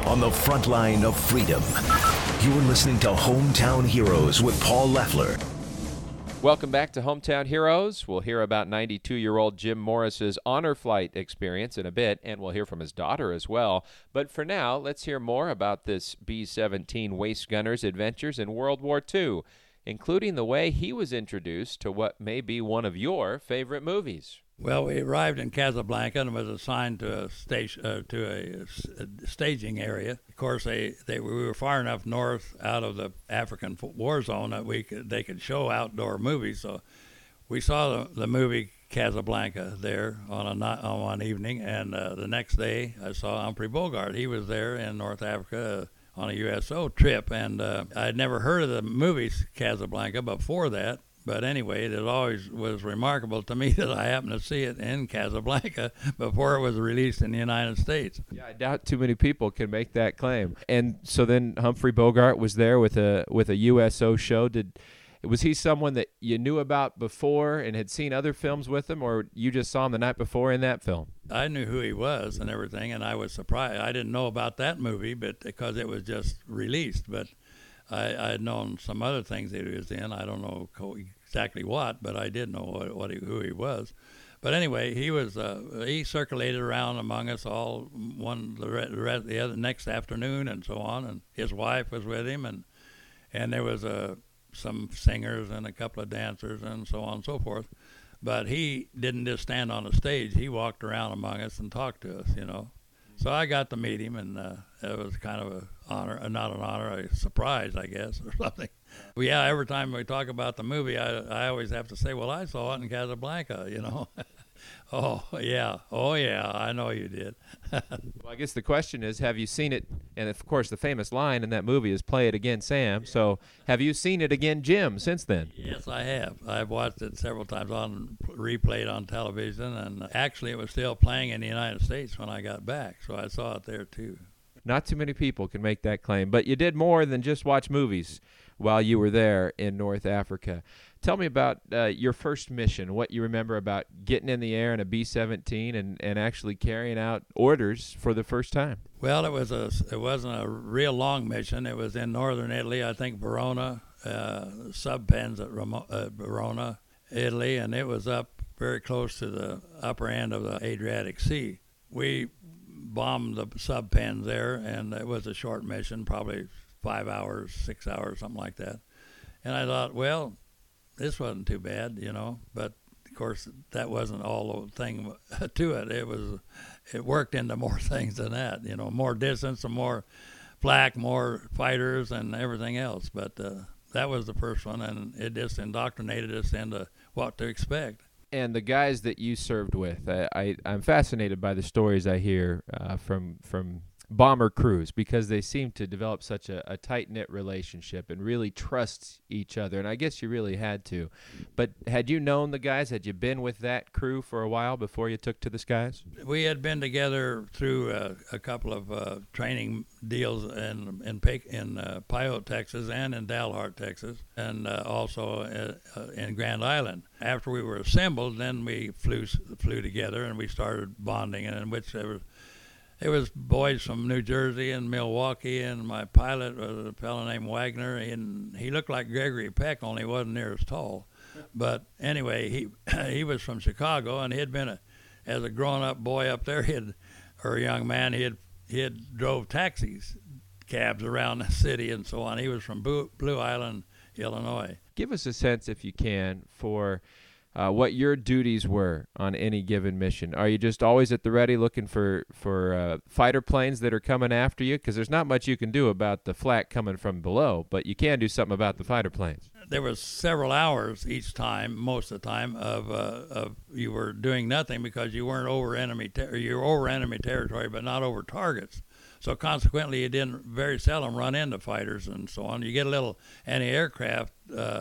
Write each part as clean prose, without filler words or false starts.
on the front line of freedom. You're listening to Hometown Heroes with Paul Leffler. Welcome back to Hometown Heroes. We'll hear about 92-year-old Jim Morris's honor flight experience in a bit, and we'll hear from his daughter as well. But for now, let's hear more about this B-17 waist gunner's adventures in World War II, including the way he was introduced to what may be one of your favorite movies. Well, we arrived in Casablanca and was assigned to a staging area. Of course, we were far enough north out of the African war zone that they could show outdoor movies. So we saw the movie Casablanca there on one evening, and the next day I saw Humphrey Bogart. He was there in North Africa on a USO trip, and I had never heard of the movie Casablanca before that. But anyway, it always was remarkable to me that I happened to see it in Casablanca before it was released in the United States. Yeah, I doubt too many people can make that claim. And so then Humphrey Bogart was there with a USO show. Was he someone that you knew about before and had seen other films with him, or you just saw him the night before in that film? I knew who he was and everything, and I was surprised. I didn't know about that movie, but because it was just released. But I had known some other things that he was in. I don't know exactly what, but I did know who he was. But anyway, he circulated around among us all the other next afternoon and so on, and his wife was with him, and there was some singers and a couple of dancers and so on and so forth. But he didn't just stand on the stage. He walked around among us and talked to us, So I got to meet him, and it was kind of not an honor, a surprise, I guess, or something. But yeah, every time we talk about the movie, I always have to say, well, I saw it in Casablanca, Oh, yeah, I know you did. Well, I guess the question is, have you seen it? And, of course, the famous line in that movie is, "Play it again, Sam." So have you seen it again, Jim, since then? Yes, I have. I've watched it several times, replayed on television, and actually it was still playing in the United States when I got back, so I saw it there, too. Not too many people can make that claim, but you did more than just watch movies while you were there in North Africa. Tell me about your first mission, what you remember about getting in the air in a B-17 and actually carrying out orders for the first time. Well, it wasn't a real long mission. It was in northern Italy, I think Verona, sub-pens at Verona, Italy, and it was up very close to the upper end of the Adriatic Sea. We bombed the sub-pens there, and it was a short mission, probably 5 hours, 6 hours, something like that. And I thought, well, this wasn't too bad, but of course that wasn't all the thing to it. It worked into more things than that, more distance and more flak, more fighters and everything else. But that was the first one, and it just indoctrinated us into what to expect. And the guys that you served with, I'm fascinated by the stories I hear from bomber crews, because they seem to develop such a tight-knit relationship and really trust each other, and I guess you really had to. But had you known the guys? Had you been with that crew for a while before you took to the skies? We had been together through a couple of training deals in Pyote, Texas, and in Dalhart, Texas, and also in Grand Island. After we were assembled, then we flew together, and we started bonding, and in which there was boys from New Jersey and Milwaukee, and my pilot was a fellow named Wagner, and he looked like Gregory Peck, only he wasn't near as tall. But anyway, he was from Chicago, and he had been as a grown-up boy up there, or a young man, he had drove cabs around the city and so on. He was from Blue Island, Illinois. Give us a sense, if you can, for what your duties were on any given mission. Are you just always at the ready looking for fighter planes that are coming after you? Because there's not much you can do about the flak coming from below, but you can do something about the fighter planes. There was several hours each time, most of the time, of you were doing nothing because you weren't over enemy you were over enemy territory, but not over targets. So consequently, you didn't very seldom run into fighters and so on. You get a little anti-aircraft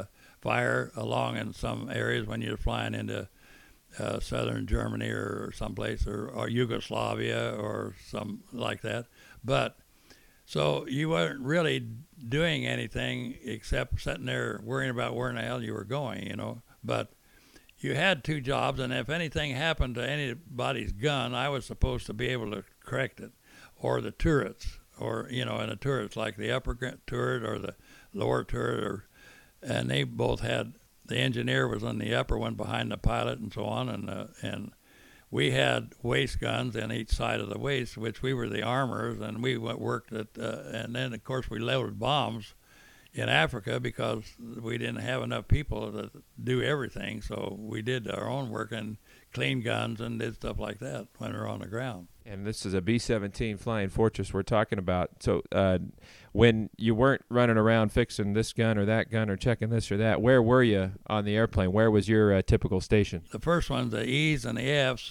fire along in some areas when you're flying into southern Germany or someplace, or Yugoslavia or some like that. But so you weren't really doing anything except sitting there worrying about where in the hell you were going, But you had two jobs, and if anything happened to anybody's gun, I was supposed to be able to correct it, or the turrets, or in the turrets, like the upper turret or the lower turret, and they both had, the engineer was on the upper one behind the pilot and so on, and we had waist guns in each side of the waist, which we were the armors, and we worked at, and then of course we loaded bombs in Africa because we didn't have enough people to do everything, so we did our own work and cleaned guns and did stuff like that when we were on the ground. And this is a B-17 Flying Fortress we're talking about. So when you weren't running around fixing this gun or that gun or checking this or that, where were you on the airplane? Where was your typical station? The first ones, the E's and the F's,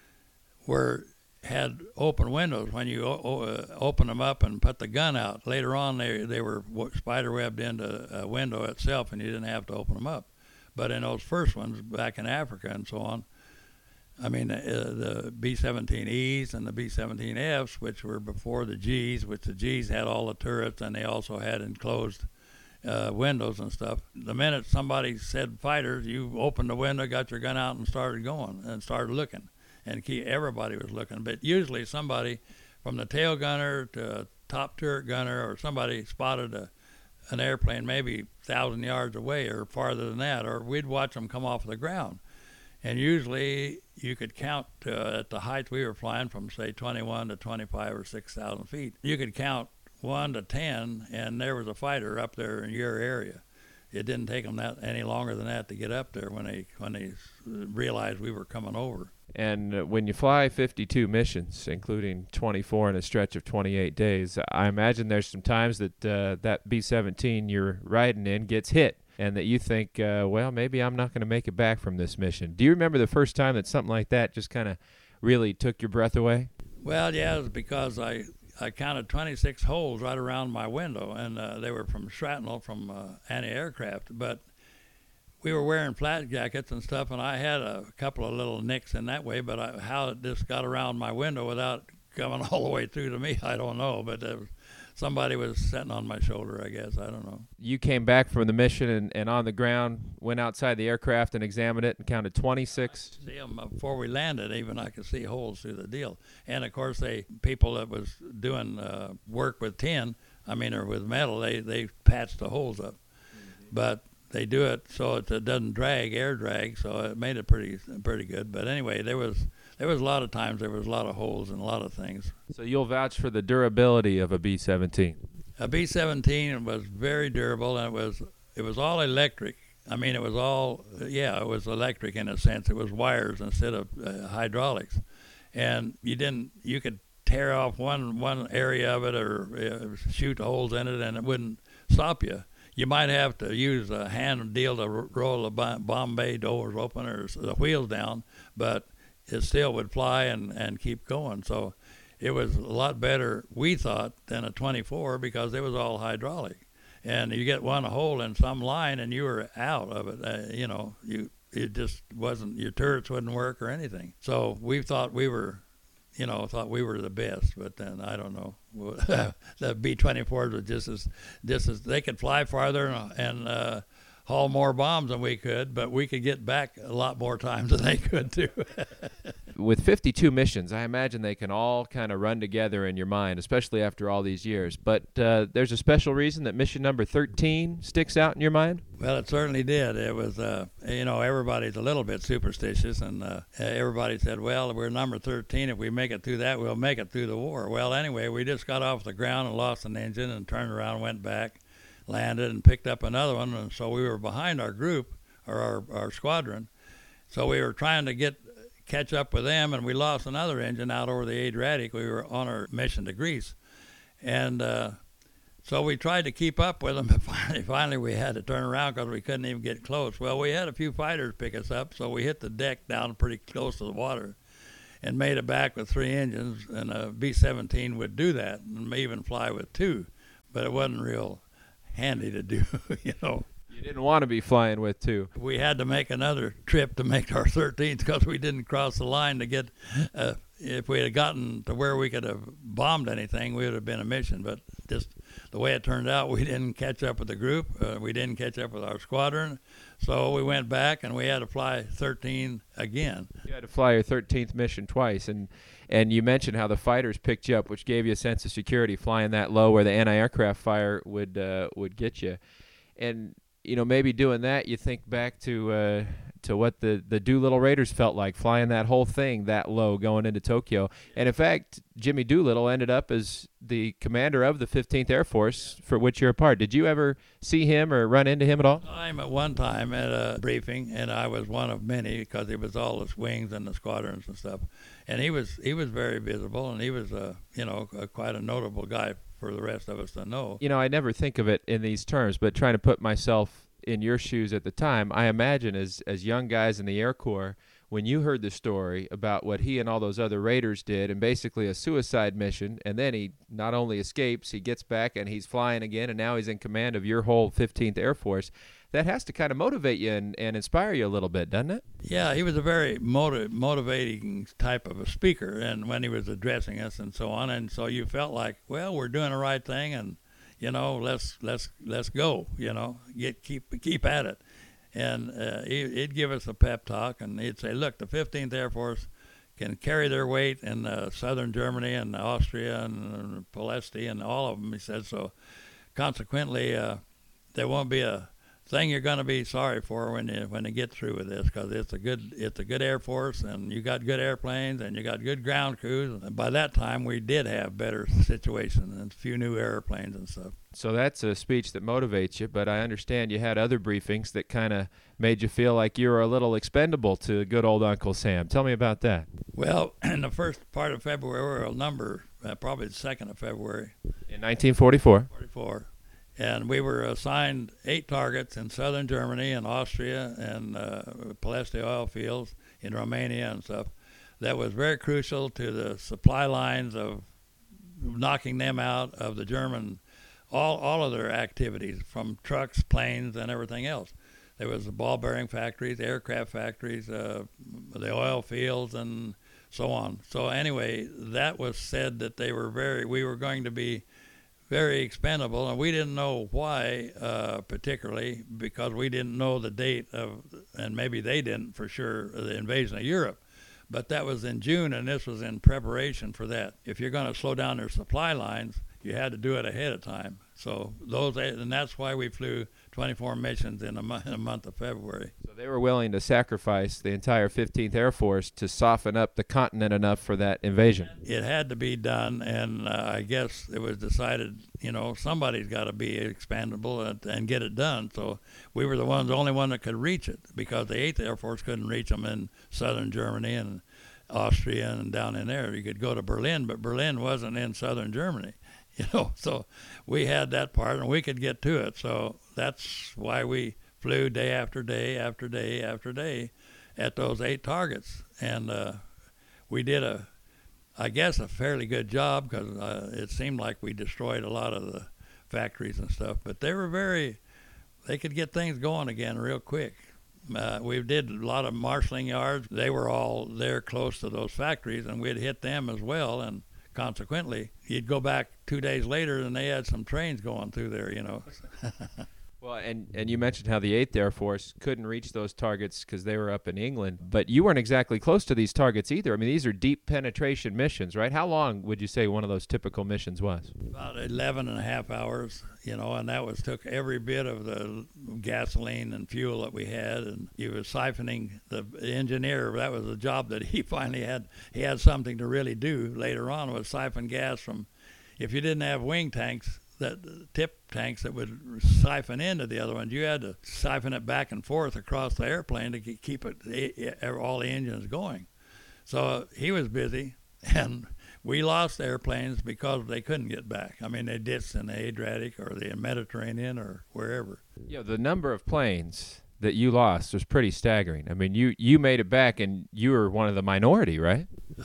had open windows when you open them up and put the gun out. Later on, they were spider webbed into a window itself, and you didn't have to open them up. But in those first ones, back in Africa and so on, I mean, the B-17Es and the B-17Fs, which were before the Gs, which the Gs had all the turrets, and they also had enclosed windows and stuff. The minute somebody said fighters, you opened the window, got your gun out, and started going and started looking. And everybody was looking. But usually somebody from the tail gunner to top turret gunner or somebody spotted an airplane maybe 1,000 yards away or farther than that, or we'd watch them come off the ground. And usually you could count at the height we were flying from, say, 21 to 25 or 6,000 feet. You could count 1 to 10, and there was a fighter up there in your area. It didn't take them any longer than that to get up there when they realized we were coming over. And when you fly 52 missions, including 24 in a stretch of 28 days, I imagine there's some times that that B-17 you're riding in gets hit and that you think, well, maybe I'm not going to make it back from this mission. Do you remember the first time that something like that just kind of really took your breath away? Well, yeah, it was because I counted 26 holes right around my window, and they were from shrapnel from anti-aircraft. But we were wearing flat jackets and stuff, and I had a couple of little nicks in that way, but how it just got around my window without coming all the way through to me, I don't know. But somebody was sitting on my shoulder, I guess. I don't know. You came back from the mission and on the ground, went outside the aircraft and examined it and counted 26. See them before we landed, even I could see holes through the deal. And, of course, people that was doing work with tin, or with metal, they patched the holes up. Mm-hmm. But they do it so it doesn't air drag, so it made it pretty good. But anyway, there was a lot of times there was a lot of holes and a lot of things. So you'll vouch for the durability of a B-17. A B-17 was very durable, and it was all electric. It was electric in a sense. It was wires instead of hydraulics, and you could tear off one area of it or shoot holes in it, and it wouldn't stop you. You might have to use a hand deal to roll the bomb bay doors open or the wheels down, but it still would fly and keep going. So it was a lot better, we thought, than a 24 because it was all hydraulic. And you get one hole in some line and you were out of it. It just wasn't, your turrets wouldn't work or anything. So we thought we were the best, but then I don't know. The B-24s were just as they could fly farther and haul more bombs than we could, but we could get back a lot more times than they could too. With 52 missions, I imagine they can all kind of run together in your mind, especially after all these years. But there's a special reason that mission number 13 sticks out in your mind? Well, it certainly did. It was, everybody's a little bit superstitious, and everybody said, well, we're number 13. If we make it through that, we'll make it through the war. Well, anyway, we just got off the ground and lost an engine and turned around, went back, landed, and picked up another one. And so we were behind our group, or our squadron. So we were trying to catch up with them, and we lost another engine out over the Adriatic. We were on our mission to Greece. And so we tried to keep up with them, but finally we had to turn around because we couldn't even get close. Well, we had a few fighters pick us up, so we hit the deck down pretty close to the water and made it back with 3 engines, and a B-17 would do that and may even fly with 2, but it wasn't real handy to do, You didn't want to be flying with 2. We had to make another trip to make our 13th because we didn't cross the line to get, if we had gotten to where we could have bombed anything, we would have been a mission, but just the way it turned out, we didn't catch up with the group. We didn't catch up with our squadron. So we went back, and we had to fly 13 again. You had to fly your 13th mission twice, and you mentioned how the fighters picked you up, which gave you a sense of security flying that low where the anti-aircraft fire would get you. And, you know, maybe doing that, you think back to what the Doolittle Raiders felt like flying that whole thing that low going into Tokyo. And in fact, Jimmy Doolittle ended up as the commander of the 15th Air Force, for which you're a part. Did you ever see him or run into him at all? I'm at one time at a briefing, and I was one of many because it was all the wings and the squadrons and stuff. And he was very visible, and he was quite a notable guy for the rest of us to know. You know, I never think of it in these terms, but trying to put myself in your shoes at the time, I imagine as young guys in the Air Corps, when you heard the story about what he and all those other Raiders did, and basically a suicide mission, and then he not only escapes, he gets back and he's flying again, and now he's in command of your whole 15th Air Force, that has to kind of motivate you and inspire you a little bit, doesn't it? Yeah, he was a very motivating type of a speaker, and when he was addressing us and so on, and so you felt like, well, we're doing the right thing, and you know, let's go. You know, keep at it, and he'd give us a pep talk, and he'd say, look, the 15th Air Force can carry their weight in southern Germany and Austria and Polesti and all of them. He said so. Consequently, there won't be a thing you're going to be sorry for when you get through with this, because it's a good Air Force, and you got good airplanes, and you got good ground crews. And by that time, we did have better situation and a few new airplanes and stuff. So that's a speech that motivates you, but I understand you had other briefings that kind of made you feel like you were a little expendable to good old Uncle Sam. Tell me about that. Well, in the first part of February, probably the 2nd of February. In 1944. And we were assigned 8 targets in southern Germany and Austria and Polesti oil fields in Romania and stuff. That was very crucial to the supply lines of knocking them out of the German, all of their activities, from trucks, planes, and everything else. There was the ball bearing factories, aircraft factories, the oil fields, and so on. So anyway, that was said that we were going to be very expendable, and we didn't know why particularly, because we didn't know the date of, and maybe they didn't for sure, the invasion of Europe. But that was in June, and this was in preparation for that. If you're going to slow down their supply lines, you had to do it ahead of time. So and that's why we flew 24 missions in a month of February. So they were willing to sacrifice the entire 15th Air Force to soften up the continent enough for that invasion. It had to be done, and I guess it was decided, you know, somebody's got to be expandable and get it done. So we were the only one that could reach it, because the 8th Air Force couldn't reach them in southern Germany and Austria and down in there. You could go to Berlin, but Berlin wasn't in southern Germany. You know, so we had that part, and we could get to it. So that's why we flew day after day after day after day at those 8 targets. And we did I guess, a fairly good job, because it seemed like we destroyed a lot of the factories and stuff. But they could get things going again real quick. We did a lot of marshalling yards. They were all there close to those factories, and we'd hit them as well. And consequently, you'd go back 2 days later, and they had some trains going through there, you know. Well, and you mentioned how the 8th Air Force couldn't reach those targets because they were up in England, but you weren't exactly close to these targets either. I mean, these are deep penetration missions, right? How long would you say one of those typical missions was? About 11 and a half hours, you know, and that took every bit of the gasoline and fuel that we had, and you were siphoning the engineer. That was a job that he finally had. He had something to really do later on, was siphon gas from, if you didn't have wing tanks, that tip tanks that would siphon into the other ones, you had to siphon it back and forth across the airplane to keep all the engines going. So he was busy, and we lost airplanes because they couldn't get back. I mean, they ditched in the Adriatic or the Mediterranean or wherever. Yeah, the number of planes that you lost was pretty staggering. I mean, you made it back, and you were one of the minority, right?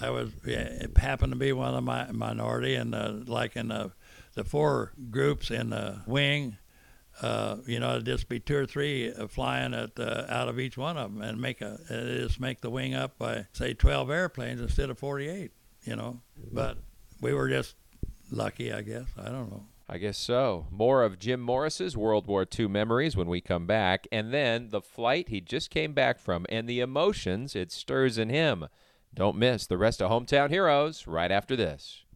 It happened to be one of the minority, and like in the 4 groups in the wing, you know, it'd just be 2 or 3 flying out of each one of them, and make the wing up by, say, 12 airplanes instead of 48, you know. But we were just lucky, I guess. I don't know. I guess so. More of Jim Morris's World War II memories when we come back, and then the flight he just came back from and the emotions it stirs in him. Don't miss the rest of Hometown Heroes right after this.